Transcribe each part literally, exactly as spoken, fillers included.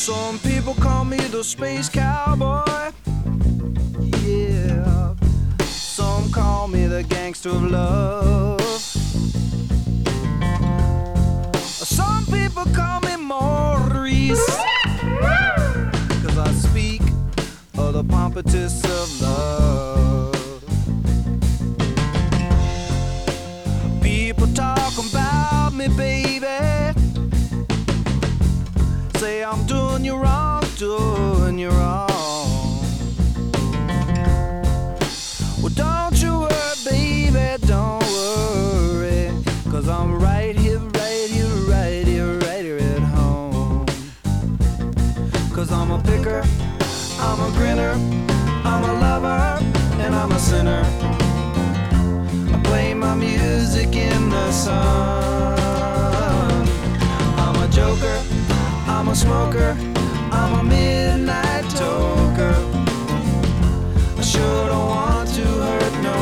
Some people call me the space cowboy. Yeah. Some call me the gangster of love. Some people call me Maurice, 'cause I speak of the pompatus of love. People talk about me, baby, say I'm doing you wrong, doing you wrong. Well, don't you worry, baby, don't worry, 'cause I'm right here, right here, right here, right here at home. 'Cause I'm a picker, I'm a grinner, I'm a lover, and I'm a sinner. I play my music in the sun. I'm a joker, I'm a smoker, I'm a midnight toker. I sure don't want to hurt no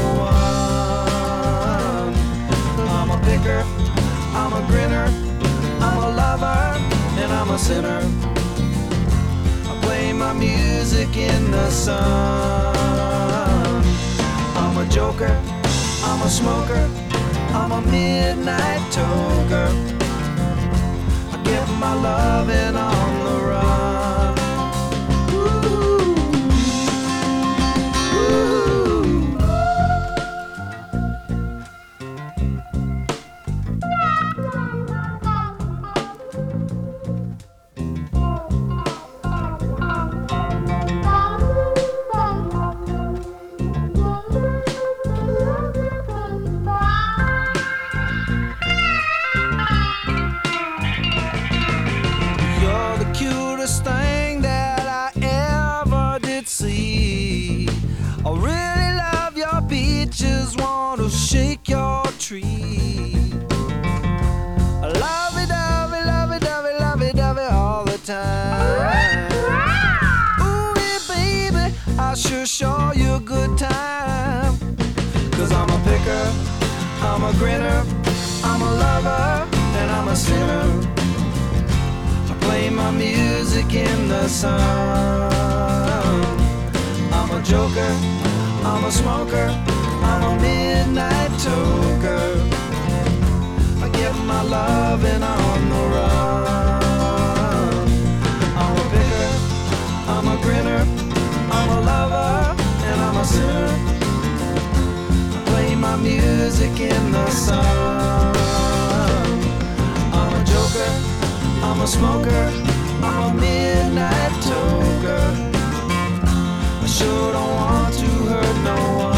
one. I'm a picker, I'm a grinner, I'm a lover, and I'm a sinner. I play my music in the sun. I'm a joker, I'm a smoker, I'm a midnight toker. I get my loving on the run. Ooh. Ooh. You're the cutest thing that I ever did see. I really love your peaches, want to shake your tree. I love it, love it, love it, love it, love it, love it all the time. Ooh, yeah, baby, I sure show you a good time. 'Cause I'm a picker, I'm a grinner, I'm a lover, and I'm a sinner. I play my music in the sun. I'm a joker, I'm a smoker, I'm a midnight toker. I get my loving on the run. I'm a picker, I'm a grinner, I'm a lover, and I'm a sinner. I play my music in the sun. I'm a joker, I'm a smoker, I'm a midnight toker. I sure don't want to hurt no one.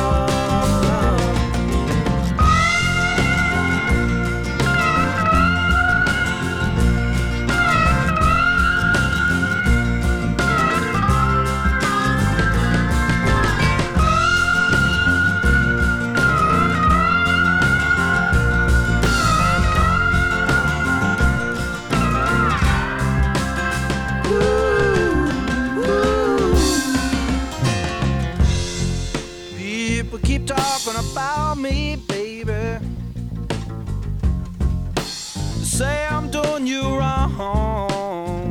People keep talking about me, baby. Say I'm doing you wrong.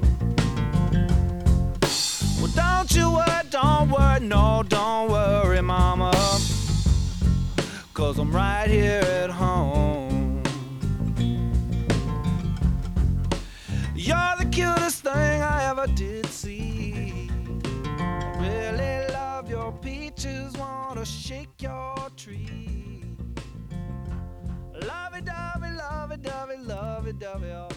Well, don't you worry, don't worry, no, don't worry, mama, 'cause I'm right here at home. You're the cutest thing I ever did see. I really love your peaches, wanna shake your tree. Lovey-dovey, lovey-dovey, lovey-dovey.